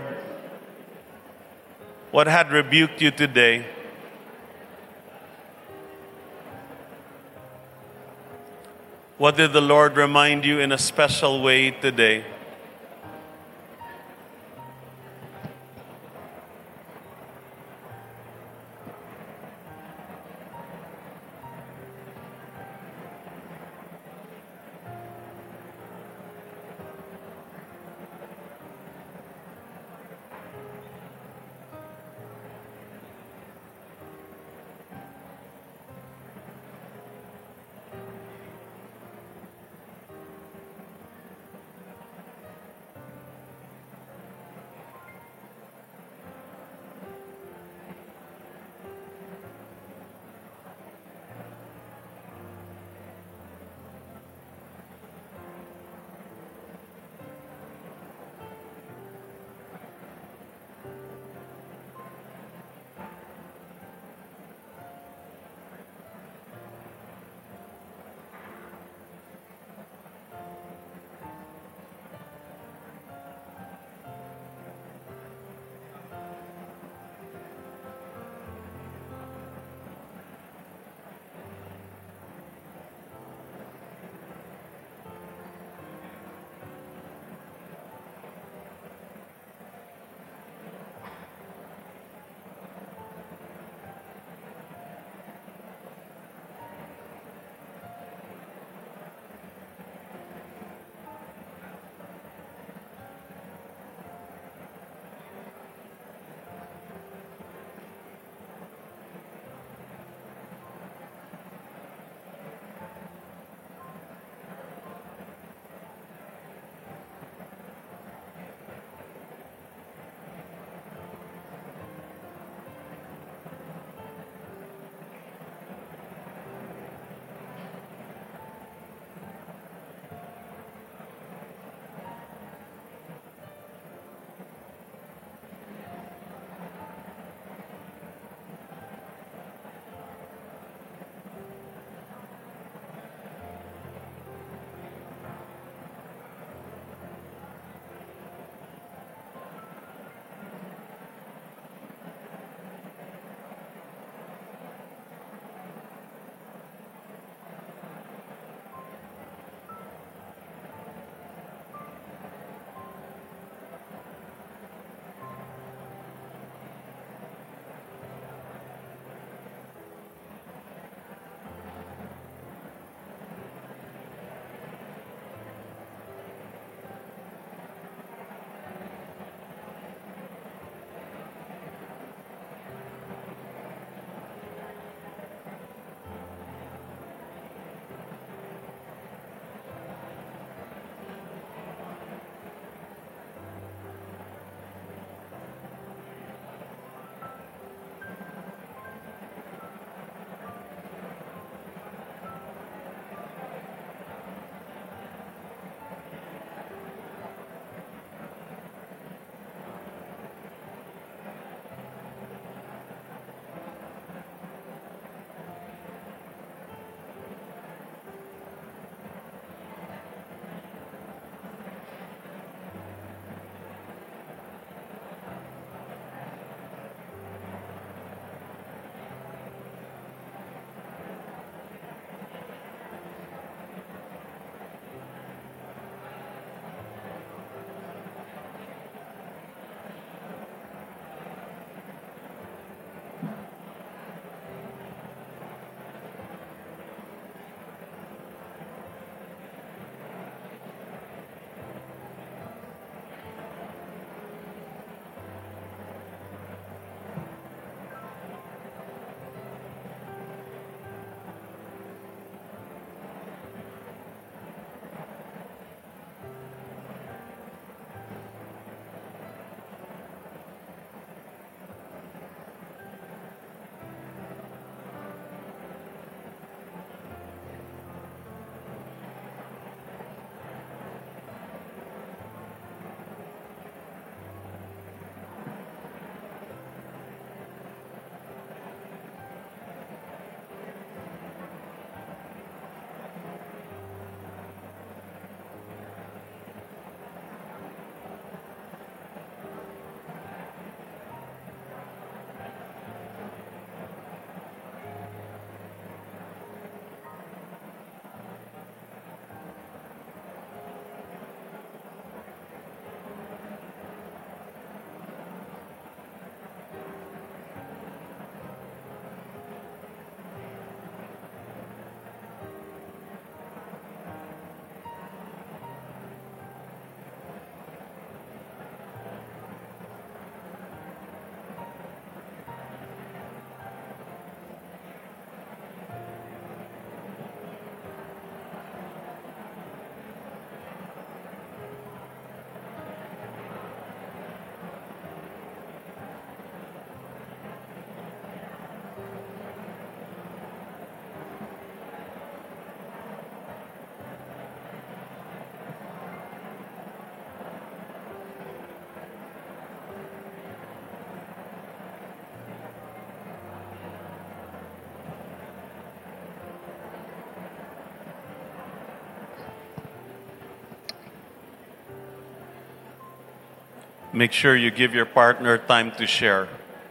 what had rebuked you today? What did the Lord remind you in a special way today? make sure you give your partner time to share.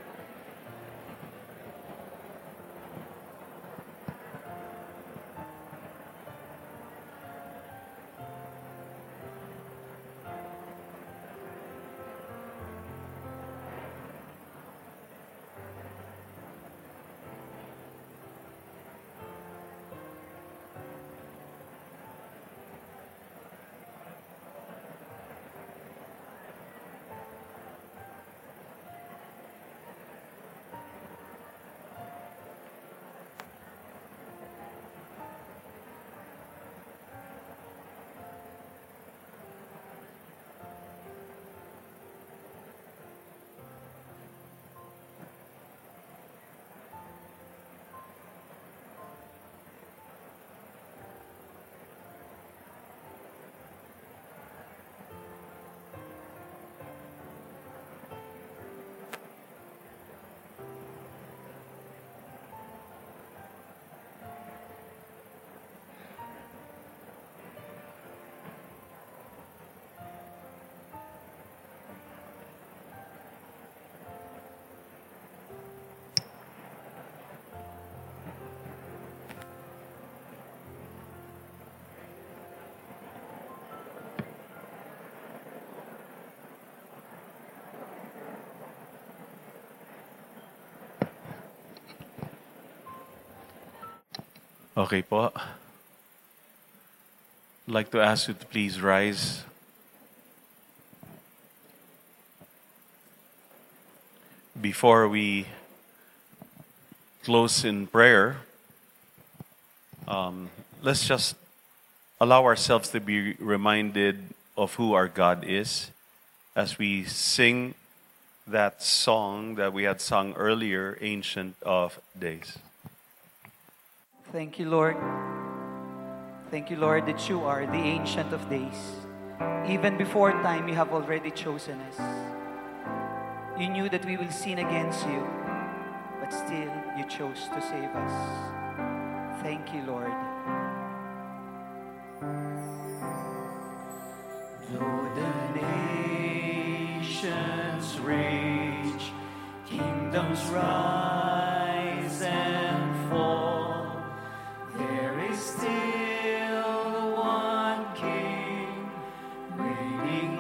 Okay po. I'd like to ask you to please rise. Before we close in prayer, let's just allow ourselves to be reminded of who our God is as we sing that song that we had sung earlier, Ancient of Days. Thank you, Lord. Thank you, Lord, that you are the Ancient of Days. Even before time, you have already chosen us. You knew that we will sin against you, but still you chose to save us. Thank you, Lord. Though the nations rage, kingdoms rise and fall, there is still one King reigning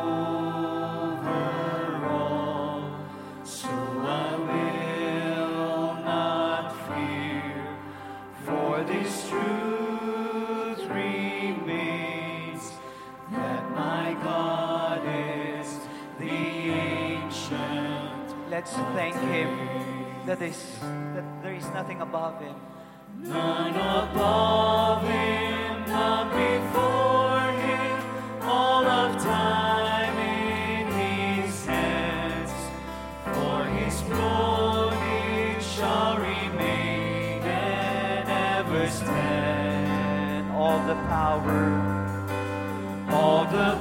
over all. So I will not fear, for this truth remains, that my God is the Ancient. Let's thank Him that there is nothing above Him. None above Him, none before Him, all of time in His hands. For His glory shall remain and ever stand. All the power, all the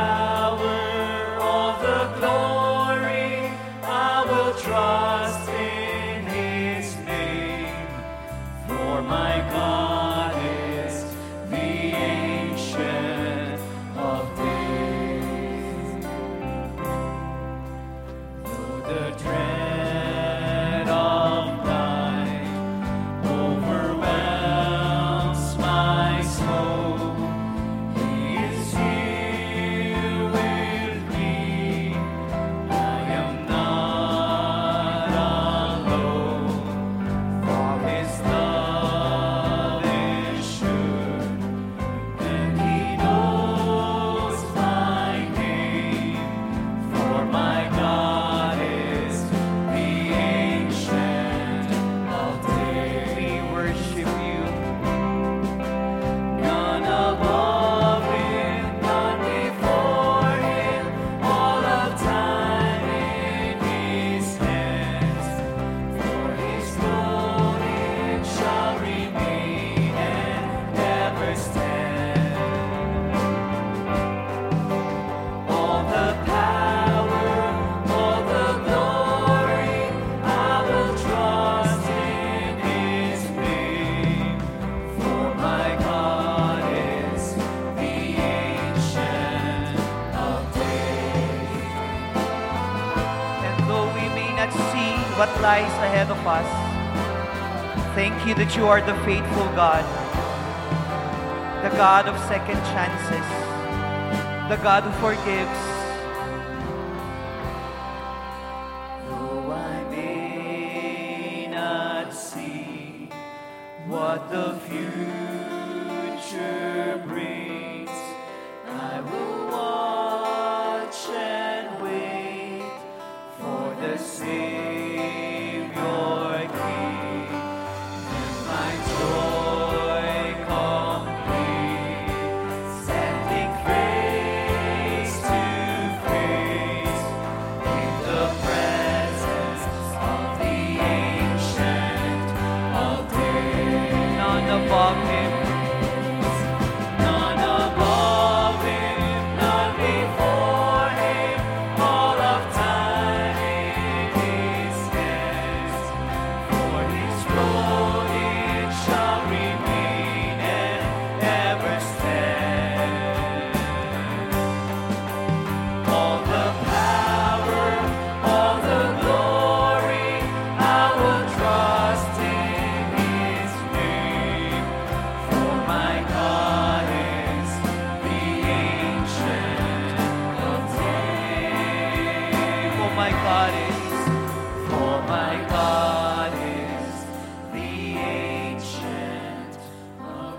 glory, I will trust in His name. For my God is the Ancient of Days. Though the dread of night overwhelms my soul, He is here what lies ahead of us. Thank you that you are the faithful God, the God of second chances, the God who forgives. Though I may not see what the future brings, I will watch and wait for the Savior King, and my joy complete, standing face to face in the presence of the Ancient of Days. None above him. None above him, none before him, all of time in his hands. For his throne it shall remain and ever stand. All the power, all the glory, I will trust in his name. For my God is the Ancient of Days. For my God is the Ancient of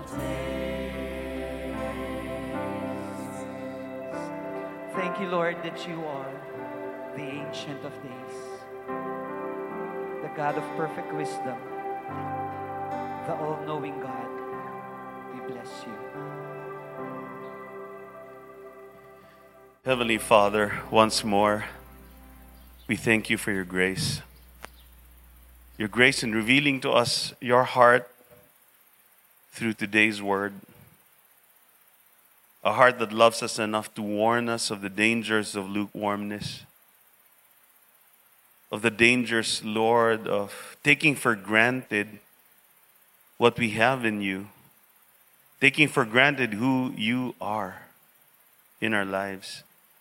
Days. Thank you, Lord, that you are the Ancient of Days, the God of perfect wisdom, the all-knowing God. We bless you. Heavenly Father, once more, we thank you for your grace. Your grace in revealing to us your heart through today's word. A heart that loves us enough to warn us of the dangers of lukewarmness, of the dangers, Lord, of taking for granted what we have in you, taking for granted who you are in our lives,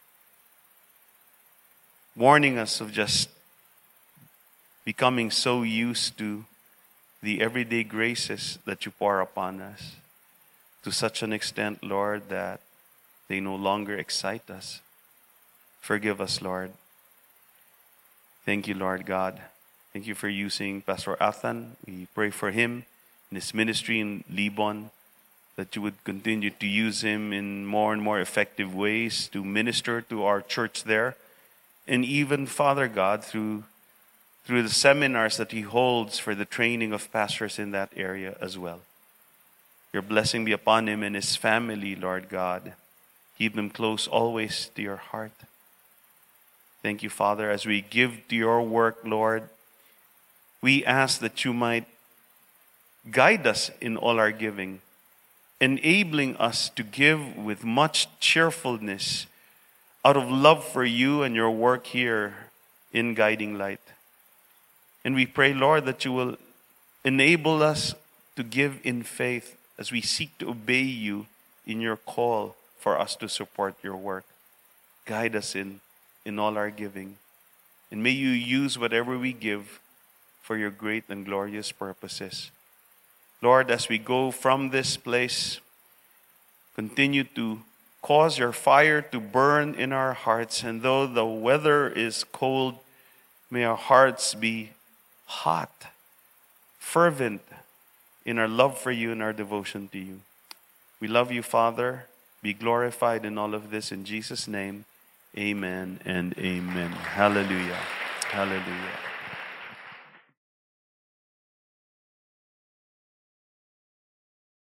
warning us of just becoming so used to the everyday graces that you pour upon us, to such an extent, Lord, that they no longer excite us. Forgive us, Lord. Thank you, Lord God. Thank you for using Pastor Athan. We pray for him in his ministry in Libon, that you would continue to use him in more and more effective ways to minister to our church there. And even, Father God, through the seminars that he holds for the training of pastors in that area as well. Your blessing be upon him and his family, Lord God. Keep them close always to your heart. Thank you, Father, as we give to your work, Lord. We ask that you might guide us in all our giving, enabling us to give with much cheerfulness out of love for you and your work here in Guiding Light. And we pray, Lord, that you will enable us to give in faith as we seek to obey you in your call for us to support your work. Guide us in all our giving. And may you use whatever we give for your great and glorious purposes. Lord, as we go from this place, continue to cause your fire to burn in our hearts. And though the weather is cold, may our hearts be hot, fervent in our love for you and our devotion to you. We love you, Father. Be glorified in all of this. In Jesus' name, amen and amen. Hallelujah. Hallelujah.